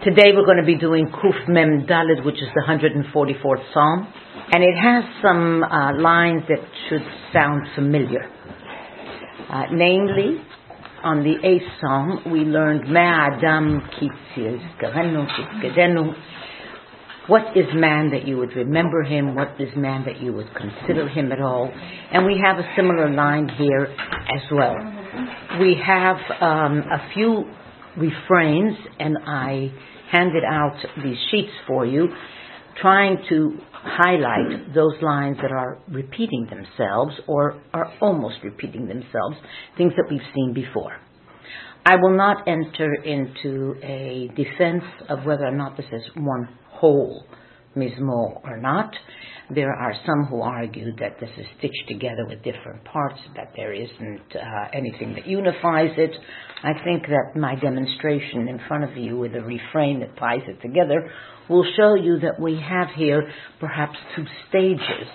Today we're going to be doing Kuf Mem Daled, which is the 144th Psalm. And it has some lines that should sound familiar. Namely, on the 8th Psalm, we learned Ma'adam Kitzirenu. What is man that you would remember him? What is man that you would consider him at all? And we have a similar line here as well. We have a few refrains, and I handed out these sheets for you, trying to highlight those lines that are repeating themselves or are almost repeating themselves, things that we've seen before. I will not enter into a defense of whether or not this is one whole mizmor or not. There are some who argue that this is stitched together with different parts, that there isn't anything that unifies it. I think that my demonstration in front of you with a refrain that ties it together will show you that we have here perhaps two stages,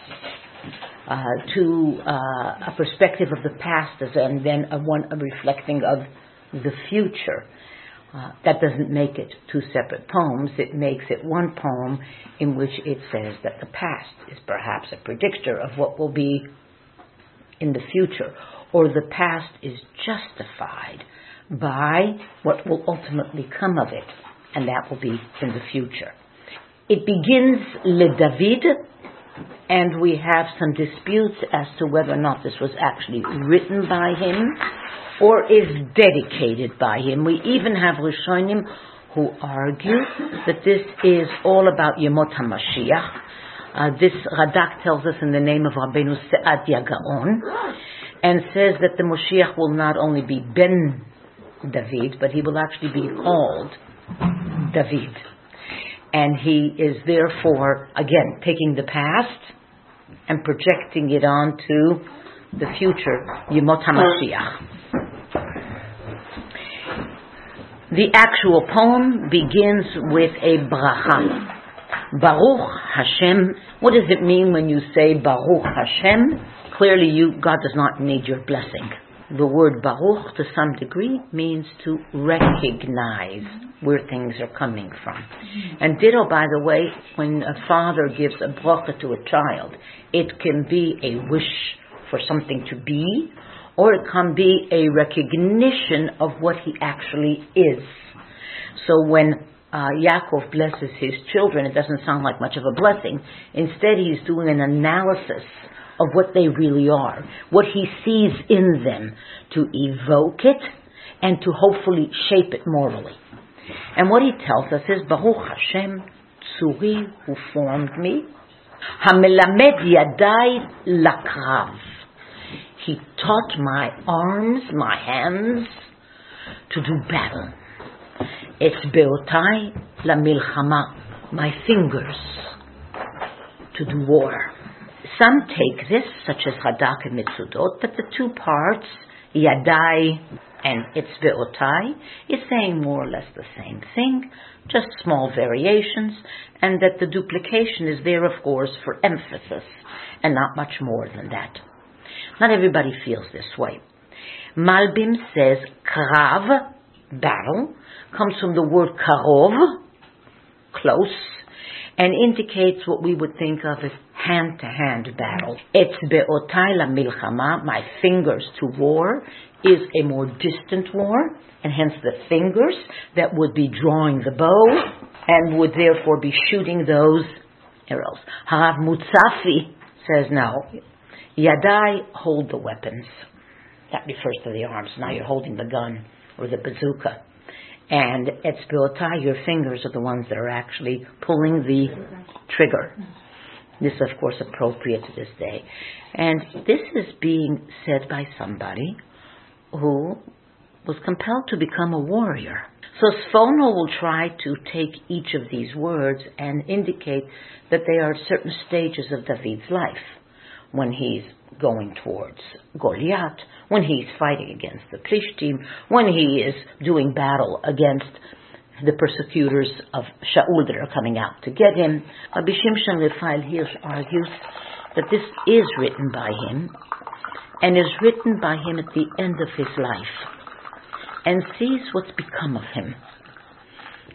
a perspective of the past and then a reflecting of the future. That doesn't make it two separate poems. It makes it one poem in which it says that the past is perhaps a predictor of what will be in the future, or the past is justified by what will ultimately come of it, and that will be in the future. It begins Le David, and we have some disputes as to whether or not this was actually written by him or is dedicated by him. We even have Rishonim who argue that this is all about Yemot HaMashiach. This Radak tells us in the name of Rabbeinu Saadia Gaon, and says that the Moshiach will not only be Ben David, but he will actually be called David. And he is therefore, again, taking the past and projecting it onto the future, Yemot HaMashiach. The actual poem begins with a bracha. Baruch Hashem. What does it mean when you say Baruch Hashem? Clearly God does not need your blessing. The word Baruch, to some degree, means to recognize where things are coming from. And ditto, by the way, when a father gives a bracha to a child, it can be a wish for something to be, or it can be a recognition of what he actually is. So when Yaakov blesses his children, it doesn't sound like much of a blessing. Instead, he's doing an analysis of what they really are, what he sees in them, to evoke it and to hopefully shape it morally. And what he tells us is, Baruch Hashem Tzuri, who formed me, Hamelamed Yadai Lakrav. He taught my arms, my hands, to do battle. Etzbeotai la milchama, my fingers, to do war. Some take this, such as Radak and Mitzudot, that the two parts, Yadai and Etzbeotai, is saying more or less the same thing, just small variations, and that the duplication is there, of course, for emphasis, and not much more than that. Not everybody feels this way. Malbim says Krav, battle, comes from the word Karov, close, and indicates what we would think of as hand-to-hand battle. Etzbeotai la milchama, my fingers to war, is a more distant war, and hence the fingers that would be drawing the bow and would therefore be shooting those arrows. Harav Mutzafi says no. Yadai hold the weapons. That refers to the arms. Now you're holding the gun or the bazooka. And Etzbeotai, your fingers are the ones that are actually pulling the trigger. This is, of course, appropriate to this day. And this is being said by somebody who was compelled to become a warrior. So Sfono will try to take each of these words and indicate that they are certain stages of David's life. When he's going towards Goliath, when he's fighting against the Plishtim, when he is doing battle against the persecutors of Shaul that are coming out to get him. Rabbi Shimshon Raphael Hirsch argues that this is written by him, and is written by him at the end of his life, and sees what's become of him.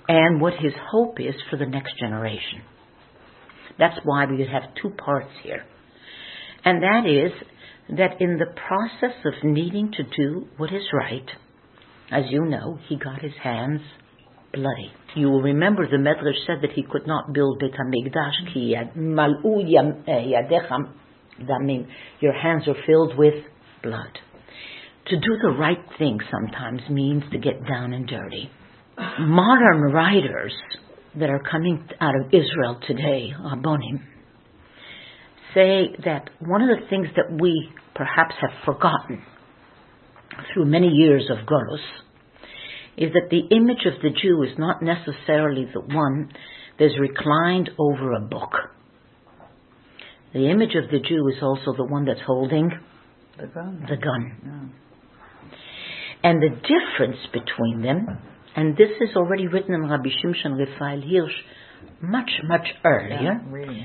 and what his hope is for the next generation. That's why we have two parts here. And that is that in the process of needing to do what is right, as you know, he got his hands bloody. You will remember the Medrash said that he could not build Beit HaMikdash ki mal'u yadecha damim. Your hands are filled with blood. To do the right thing sometimes means to get down and dirty. Modern writers that are coming out of Israel today, Abonim, say that one of the things that we perhaps have forgotten through many years of Golus is that the image of the Jew is not necessarily the one that's reclined over a book. The image of the Jew is also the one that's holding the gun. Yeah. And the difference between them, and this is already written in Rabbi Shimshon Raphael Hirsch much, much earlier,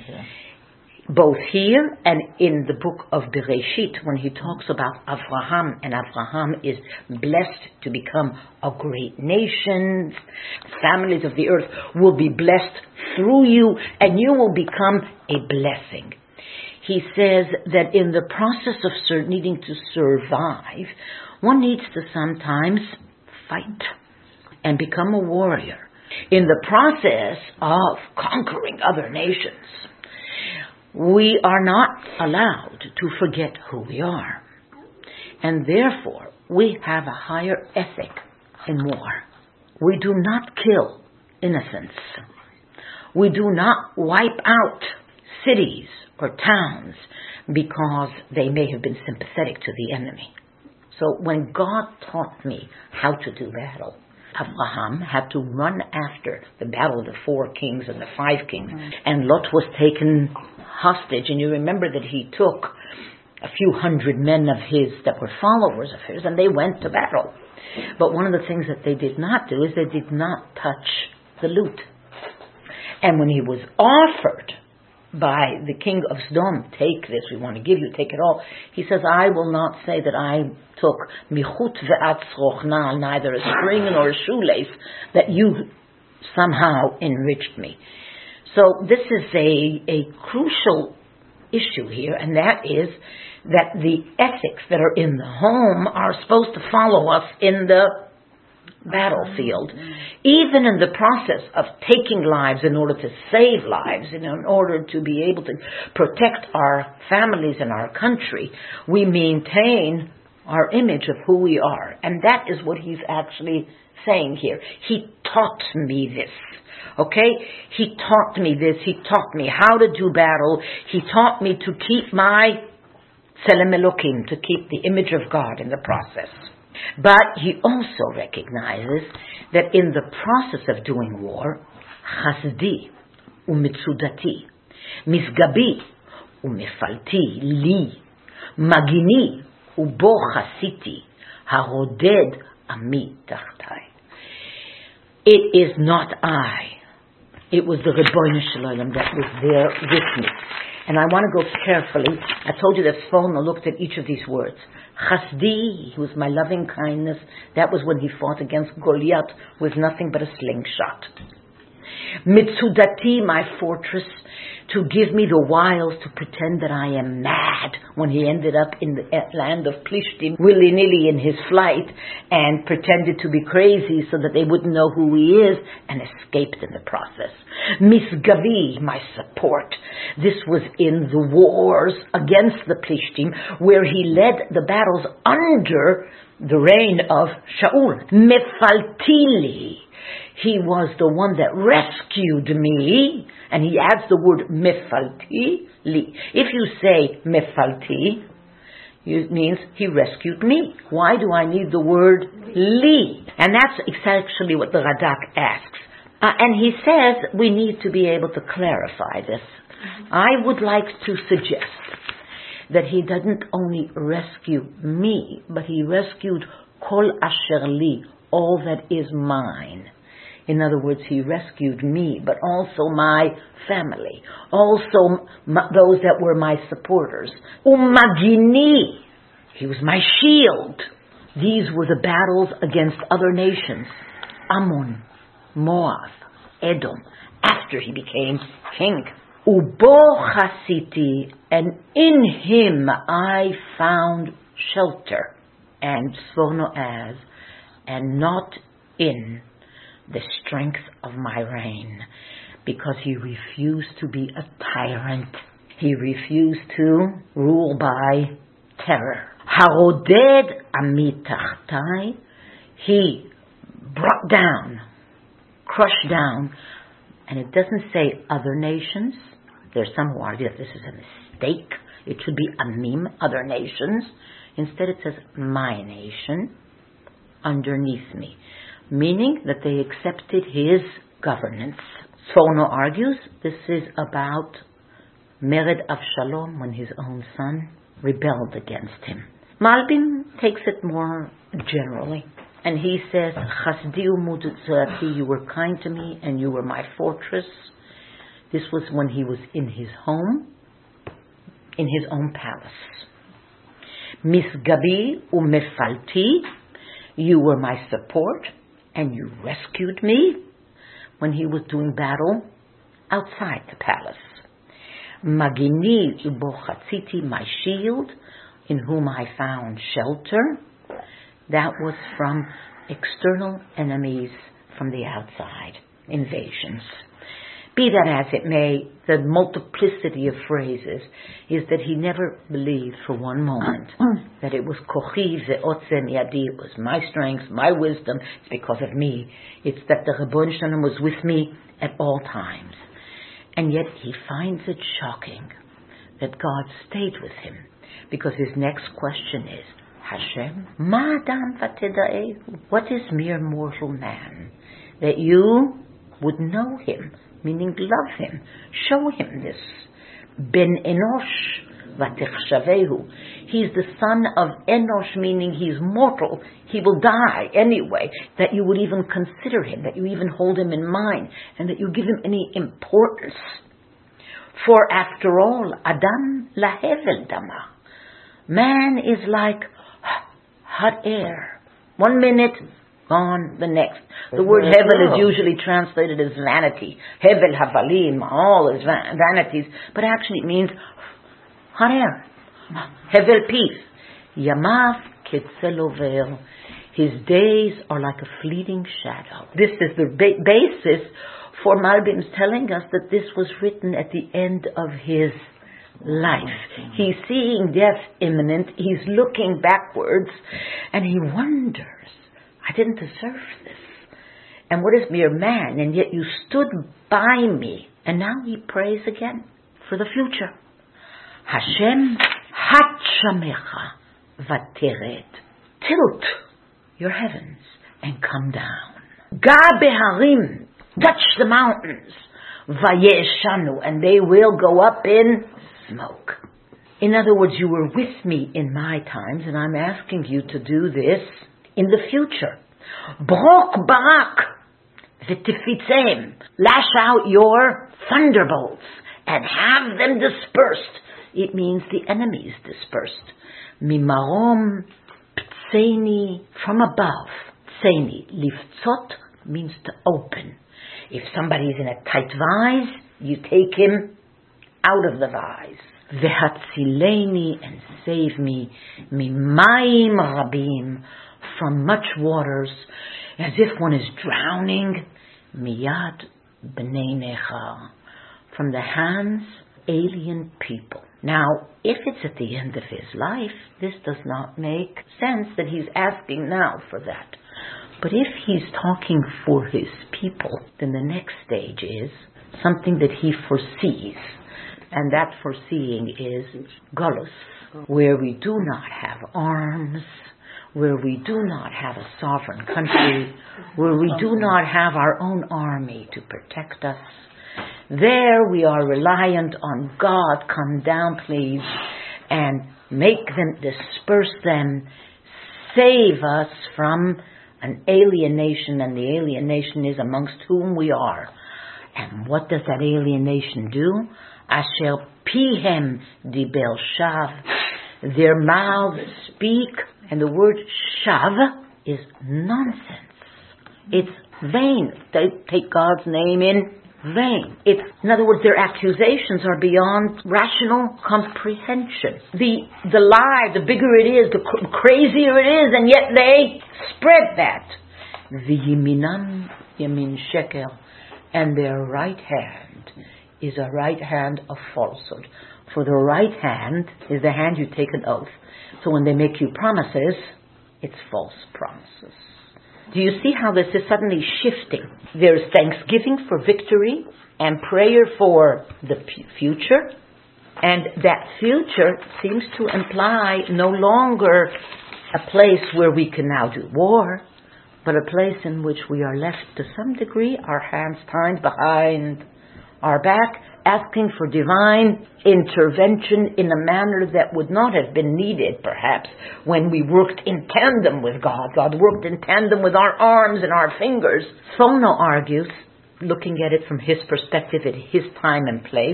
both here and in the book of Bereshit, when he talks about Avraham, and Avraham is blessed to become a great nation. Families of the earth will be blessed through you, and you will become a blessing. He says that in the process of needing to survive, one needs to sometimes fight and become a warrior. In the process of conquering other nations, we are not allowed to forget who we are. And therefore, we have a higher ethic in war. We do not kill innocents. We do not wipe out cities or towns because they may have been sympathetic to the enemy. So when God taught me how to do battle, Abraham had to run after the battle of the 4 kings and the 5 kings. And Lot was taken hostage. And you remember that he took a few hundred men of his that were followers of his, and they went to battle. But one of the things that they did not do is they did not touch the loot. And when he was offered by the king of Sodom, take this, we want to give you, take it all. He says, I will not say that I took michut ve'at srochnal, neither a string nor a shoelace, that you somehow enriched me. So this is a crucial issue here, and that is that the ethics that are in the home are supposed to follow us in the battlefield, even in the process of taking lives in order to save lives, in order to be able to protect our families and our country. We maintain our image of who we are, and that is what he's actually saying here. He taught me this. Okay? He taught me this. He taught me how to do battle. He taught me to keep my Tselem Elokim, to keep the image of God in the process. But he also recognizes that in the process of doing war, chasdi u'mitzudati, misgabi u'mefalti li, magini u'bo chasiti, haroded ami tachtai. It is not I. It was the Rebbeinu Shalom that was there with me. And I want to go carefully. I told you that Sforno looked at each of these words. Chasdi, he was my loving kindness. That was when he fought against Goliath with nothing but a slingshot. Mitzudati, my fortress, to give me the wiles to pretend that I am mad, when he ended up in the land of Plishtim, willy-nilly in his flight, and pretended to be crazy so that they wouldn't know who he is, and escaped in the process. Misgavi, my support. This was in the wars against the Plishtim, where he led the battles under the reign of Shaul. Mefaltili, he was the one that rescued me, and he adds the word mefalti li. If you say mefalti, it means he rescued me. Why do I need the word li? And that's actually what the Radak asks. And he says we need to be able to clarify this. I would like to suggest that he didn't only rescue me, but he rescued kol asher li, all that is mine. In other words, he rescued me, but also my family, also those that were my supporters. Umagini, he was my shield. These were the battles against other nations. Ammon, Moab, Edom, after he became king. Ubo chasiti, and in him I found shelter, and Tzvonoaz, and not in the strength of my reign, because he refused to be a tyrant. He refused to rule by terror. Haroded amitachtai, he brought down, crushed down, and it doesn't say other nations. There's some who argue that this is a mistake. It should be amim, other nations. Instead it says my nation, underneath me, meaning that they accepted his governance. Tzvono argues this is about Mered Avshalom, when his own son rebelled against him. Malbim takes it more generally, and he says, Chasdi u'mudzati, you were kind to me, and you were my fortress. This was when he was in his home, in his own palace. Misgabi u'mefalti, you were my support, and you rescued me when he was doing battle outside the palace. Magini u'bochatziti, my shield, in whom I found shelter. That was from external enemies from the outside, invasions. Be that as it may, the multiplicity of phrases is that he never believed for one moment that it was kochi ve'otzem yadi, it was my strength, my wisdom, it's because of me. It's that the Rebbeinu Shalom was with me at all times. And yet he finds it shocking that God stayed with him, because his next question is, Hashem, ma adam v'teda'ehu, what is mere mortal man, that you would know him, meaning love him, show him this. Ben Enosh v'tichshavehu, he's the son of Enosh, meaning he's mortal, he will die anyway, that you would even consider him, that you even hold him in mind, and that you give him any importance. For after all, Adam lahevel dama, man is like hot air. 1 minute, gone the next. The word hevel is usually translated as vanity. Hevel havalim, all is vanities, but actually it means hot air. Hevel peace. Yamav ketzelover, his days are like a fleeting shadow. This is the basis for Malbim's telling us that this was written at the end of his life. He's seeing death imminent, he's looking backwards, and he wonders, I didn't deserve this. And what is mere man? And yet you stood by me. And now he prays again for the future. Hashem hatshamecha v'tered. Tilt your heavens and come down. Ga beharim, touch the mountains. Vayeshanu, and they will go up in smoke. In other words, you were with me in my times, and I'm asking you to do this in the future. Brok barak v'tifitzem, lash out your thunderbolts and have them dispersed. It means the enemies dispersed. Mimarom ptseni, from above. Ptseni, liftzot means to open. If somebody's in a tight vise, you take him out of the vise. Vehatzileni, and save me, mimayim rabim, from much waters, as if one is drowning. Miyad b'nei necha, from the hands alien people. Now, if it's at the end of his life, this does not make sense that he's asking now for that. But if he's talking for his people, then the next stage is something that he foresees. And that foreseeing is Golus, where we do not have arms, where we do not have a sovereign country, where we do not have our own army to protect us. There we are reliant on God. Come down, please, and make them, disperse them, save us from an alienation, and the alienation is amongst whom we are. And what does that alienation do? Asher pihem diber shav, their mouths speak, and the word shav is nonsense. It's Vain. They take God's name in vain. In other words, their accusations are beyond rational comprehension. The lie, the bigger it is, the crazier it is, and yet they spread that. V'yiminam yamin sheker, and their right hand is a right hand of falsehood. For the right hand is the hand you take an oath. So when they make you promises, it's false promises. Do you see how this is suddenly shifting? There's thanksgiving for victory and prayer for the future. And that future seems to imply no longer a place where we can now do war, but a place in which we are left to some degree, our hands tied behind our back, asking for divine intervention in a manner that would not have been needed, perhaps, when we worked in tandem with God. God worked in tandem with our arms and our fingers. Sforno argues, looking at it from his perspective at his time and place,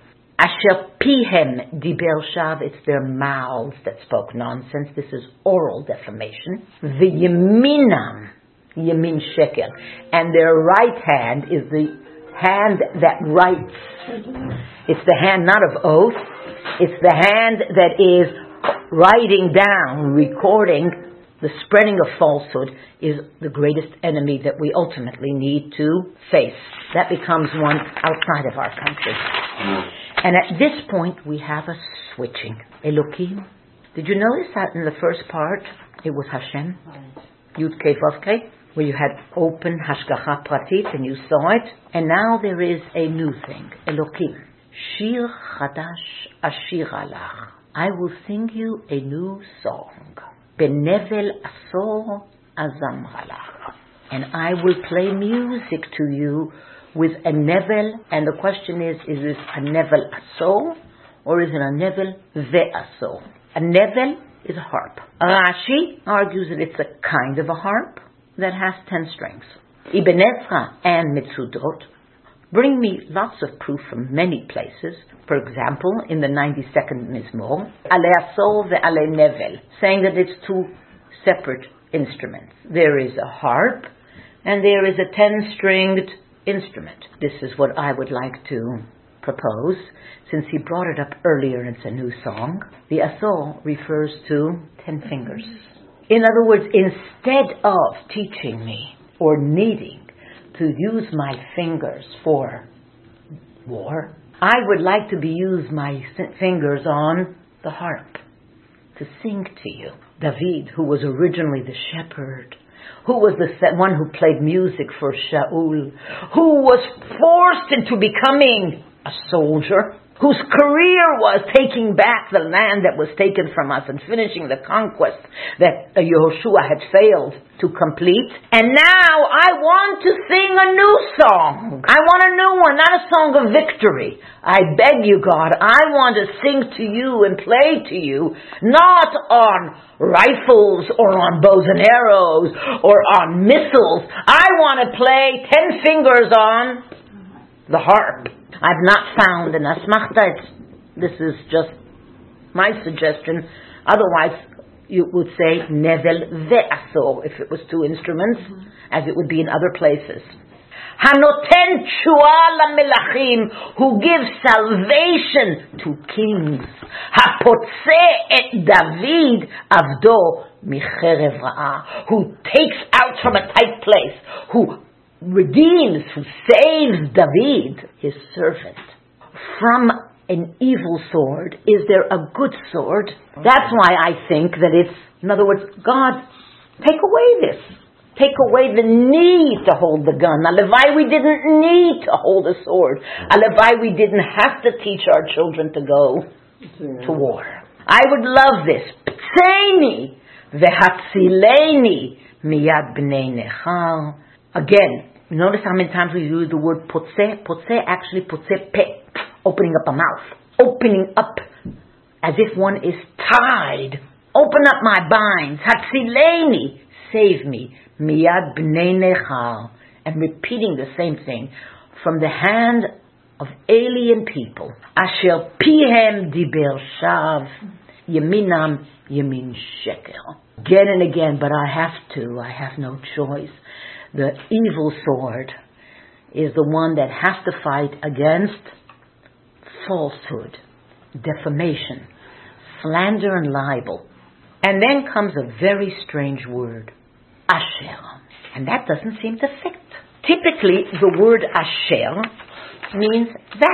Asher pihem diber shav, it's their mouths that spoke nonsense. This is oral defamation. V'yeminam yamin sheker, and their right hand is the hand that writes. It's the hand not of oath. It's the hand that is writing down, recording. The spreading of falsehood is the greatest enemy that we ultimately need to face. That becomes one outside of our country. And at this point we have a switching. Elokim. Did you notice that in the first part it was Hashem? Yud Kei Vav Kei, where you had open Hashgacha Pratit and you saw it. And now there is a new thing. Elokim. Shir Chadash Ashir Alach. I will sing you a new song. Benevel Asor Azamralach. And I will play music to you with a nevel. And the question is this a nevel Asor or is it a nevel Ve'asor? A nevel is a harp. Rashi argues that it's a kind of a harp that has 10 strings. Ibn Ezra and Mitzudot bring me lots of proof from many places. For example, in the 92nd Mizmor, Ale Asor ve'ale Nevel, saying that it's two separate instruments. There is a harp and there is a 10-stringed instrument. This is what I would like to propose. Since he brought it up earlier and it's a new song, the Asor refers to 10 fingers. In other words, instead of teaching me or needing to use my fingers for war, I would like to use my fingers on the harp to sing to you. David, who was originally the shepherd, who was the one who played music for Shaul, who was forced into becoming a soldier, whose career was taking back the land that was taken from us and finishing the conquest that Yehoshua had failed to complete. And now I want to sing a new song. I want a new one, not a song of victory. I beg you, God, I want to sing to you and play to you, not on rifles or on bows and arrows or on missiles. I want to play 10 fingers on the harp. I've not found an asmachta. This is just my suggestion. Otherwise, you would say nevel ve'asor if it was two instruments, as it would be in other places. Hanoten shua lamelachim, who gives salvation to kings. Hapotze et David avdo micherev ra'ah, who takes out from a tight place, who redeems, who saves David, his servant, from an evil sword. Is there a good sword? That's why I think that it's, in other words, God, take away this. Take away the need to hold the gun. Alevai, we didn't need to hold a sword. Alevai, we didn't have to teach our children to go to war. I would love this. Ptseini vehatzileni miyad bnei nechal. Again, notice how many times we use the word potse. Potse actually potse pe, opening up a mouth. Opening up as if one is tied. Open up my binds. Hatzileni, save me. Miyad bnei nechal. And repeating the same thing from the hand of alien people. Asher pihem diber shav. Yeminam yamin sheker. Again and again, but I have no choice. The evil sword is the one that has to fight against falsehood, defamation, slander and libel. And then comes a very strange word, asher. And that doesn't seem to fit. Typically, the word asher means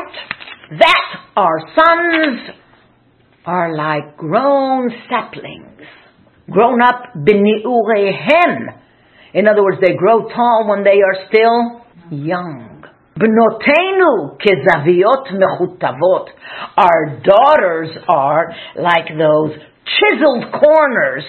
that our sons are like grown saplings, grown up b'ni'urehem. In other words, they grow tall when they are still young. Bnotenu kezaviot mechutavot. Our daughters are like those chiseled corners,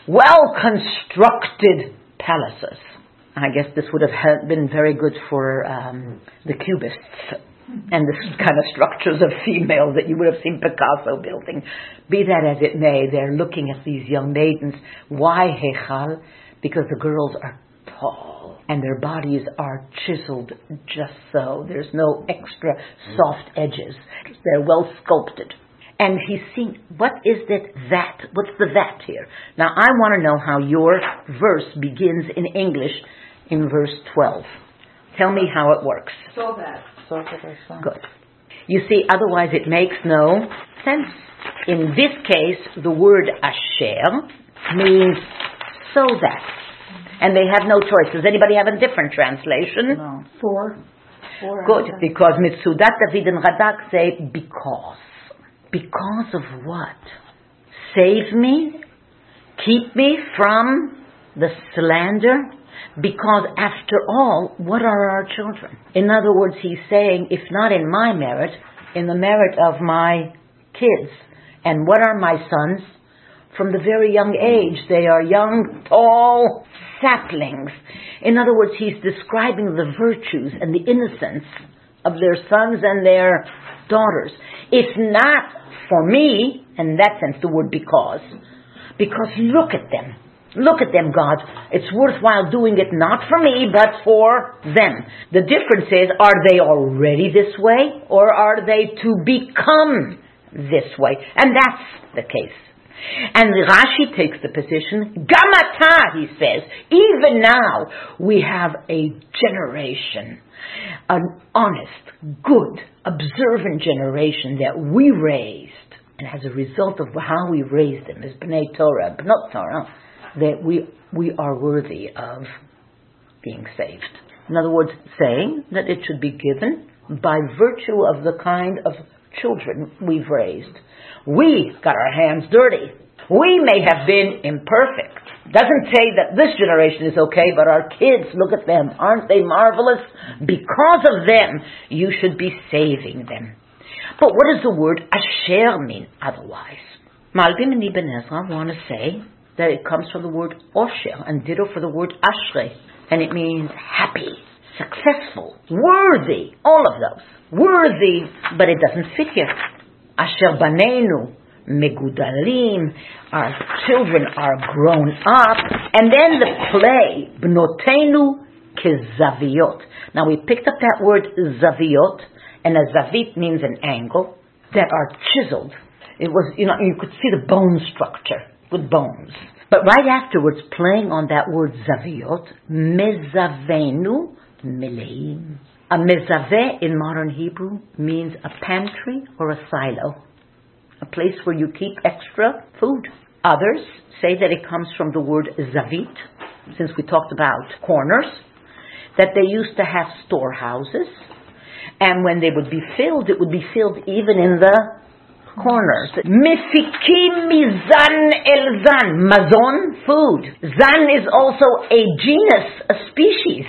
well-constructed palaces. I guess this would have been very good for the Cubists and the kind of structures of females that you would have seen Picasso building. Be that as it may, they're looking at these young maidens. Why Hechal? Because the girls are tall and their bodies are chiseled just so. There's no extra soft edges. They're well sculpted. And he's seen, what is that? What's the that here? Now I want to know how your verse begins in English in verse 12. Tell me how it works. So that. Good. You see, otherwise it makes no sense. In this case, the word asher means so that. And they have no choice. Does anybody have a different translation? No. For. Good, because Mitzudat, David, and Radak say because. Because of what? Save me? Keep me from the slander? Because after all, what are our children? In other words, he's saying, if not in my merit, in the merit of my kids. And what are my sons? From the very young age, they are young, tall saplings. In other words, he's describing the virtues and the innocence of their sons and their daughters. It's not for me, in that sense, the word because look at them. Look at them, God. It's worthwhile doing it not for me, but for them. The difference is, are they already this way, or are they to become this way? And that's the case. And Rashi takes the position, Gamata, he says, even now we have a generation, an honest, good, observant generation that we raised. And as a result of how we raised them, as B'nai Torah, B'not Torah, that we are worthy of being saved. In other words, saying that it should be given by virtue of the kind of children we've raised. We got our hands dirty. We may have been imperfect. Doesn't say that this generation is okay, but our kids, look at them. Aren't they marvelous? Because of them, you should be saving them. But what does the word asher mean otherwise? Malbim and Ibn Ezra want to say that it comes from the word osher, and ditto for the word ashrei, and it means happy, successful, worthy, all of those. Worthy, but it doesn't fit here. Asher banenu megudalim, our children are grown up, and then the play, bnotenu kezaviot. Now we picked up that word zaviot, and a zavit means an angle, that are chiseled. It was, you could see the bone structure with bones. But right afterwards, playing on that word zaviot, mezavenu mileim. A mezaveh in modern Hebrew means a pantry or a silo, a place where you keep extra food. Others say that it comes from the word zavit, since we talked about corners, that they used to have storehouses, and when they would be filled, it would be filled even in the corners. Mefikim mizan el zan. Mazon, food. Zan is also a genus, a species.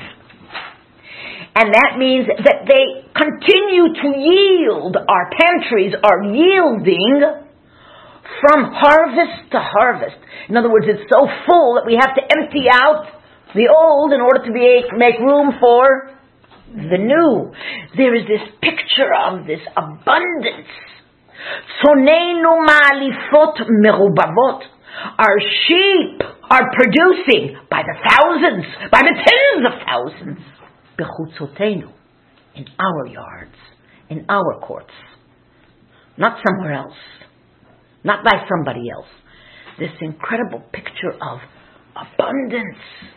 And that means that they continue to yield. Our pantries are yielding from harvest to harvest. In other words, it's so full that we have to empty out the old in order to make room for the new. There is this picture of this abundance. Tzonenu ma'alifot merubavot. Our sheep are producing by the thousands, by the tens of thousands. Bechutzotenu, in our yards, in our courts. Not somewhere else. Not by somebody else. This incredible picture of abundance.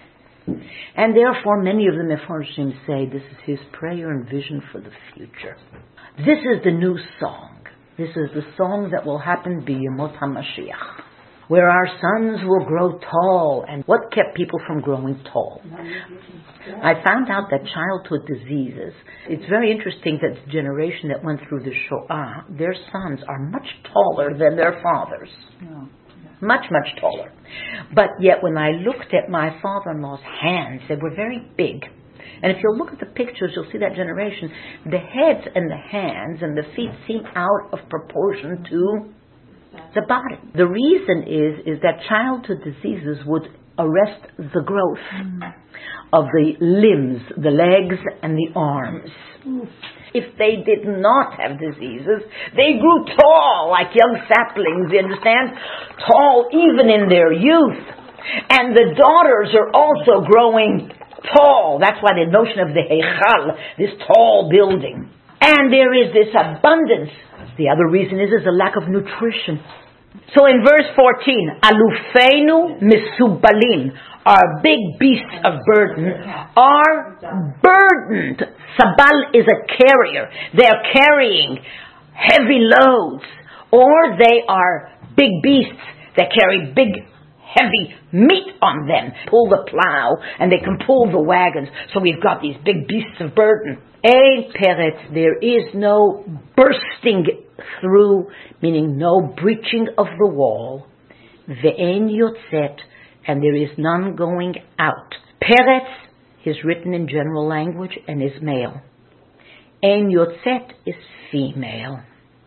And therefore, many of the Mefarshim say this is his prayer and vision for the future. This is the new song. This is the song that will happen b'Yemot HaMashiach, where our sons will grow tall. And what kept people from growing tall? I found out that childhood diseases, it's very interesting that the generation that went through the Shoah, their sons are much taller than their fathers. Much, much taller. But yet when I looked at my father-in-law's hands, they were very big. And if you look at the pictures, you'll see that generation. The heads and the hands and the feet seem out of proportion to the body. The reason is that childhood diseases would arrest the growth of the limbs, the legs and the arms. If they did not have diseases, they grew tall like young saplings, you understand? Tall even in their youth. And the daughters are also growing tall. That's why the notion of the Heichal, this tall building. And there is this abundance. The other reason is a lack of nutrition. So in verse 14, Alufeinu Misubalim, our big beasts of burden, are burdened. Sabal is a carrier. They are carrying heavy loads. Or they are big beasts that carry big, heavy meat on them. Pull the plow and they can pull the wagons. So we've got these big beasts of burden. Ein peret, there is no bursting through, meaning no breaching of the wall. Ve'en yotzet, and there is none going out. Peretz is written in general language and is male. Ein yotzet is female.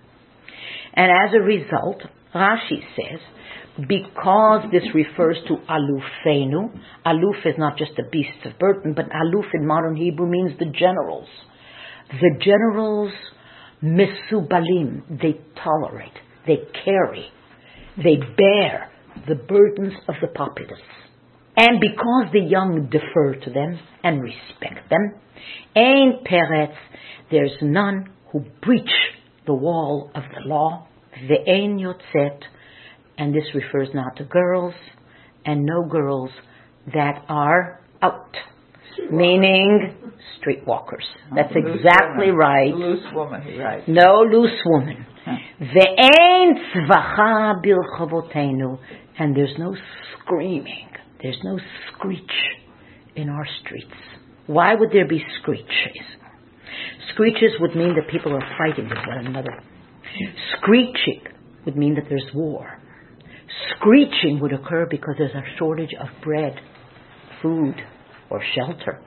And as a result, Rashi says, because this refers to alufenu, aluf is not just the beasts of burden, but aluf in modern Hebrew means the generals. The generals, misubalim, they tolerate, they carry, they bear the burdens of the populace. And because the young defer to them and respect them, ein peretz, there's none who breach the wall of the law, ve'ein yotzet, and this refers not to girls, and no girls that are out, meaning streetwalkers. That's exactly right. Loose woman, right. No loose woman. Ve'ein tzvacha bilchavotenu, and there's no screaming, there's no screech in our streets. Why would there be screeches? Screeches would mean that people are fighting with one another. Screeching would mean that there's war. Screeching would occur because there's a shortage of bread, food, or shelter.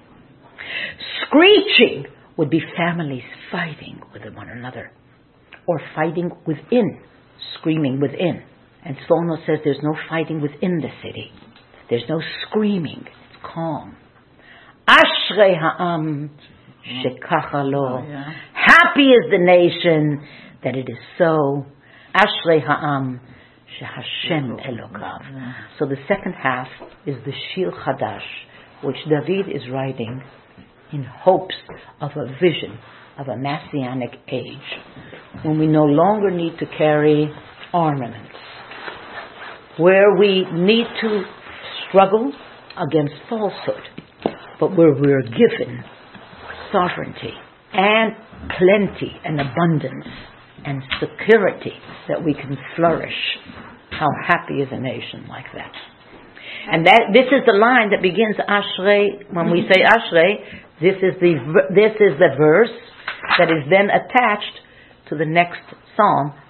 Screeching would be families fighting with one another, or fighting within, screaming within. And Shlomo says there's no fighting within the city. There's no screaming. It's calm. Ashrei ha'am shekacha lo. Happy is the nation that it is so. Ashrei ha'am sheHashem Elokav. So the second half is the Shir Chadash, which David is writing in hopes of a vision of a messianic age, when we no longer need to carry armaments, where we need to struggle against falsehood, but where we're given sovereignty and plenty and abundance and security that we can flourish. How happy is a nation like that? And this is the line that begins Ashrei. When we say Ashrei, this is the verse that is then attached to the next psalm,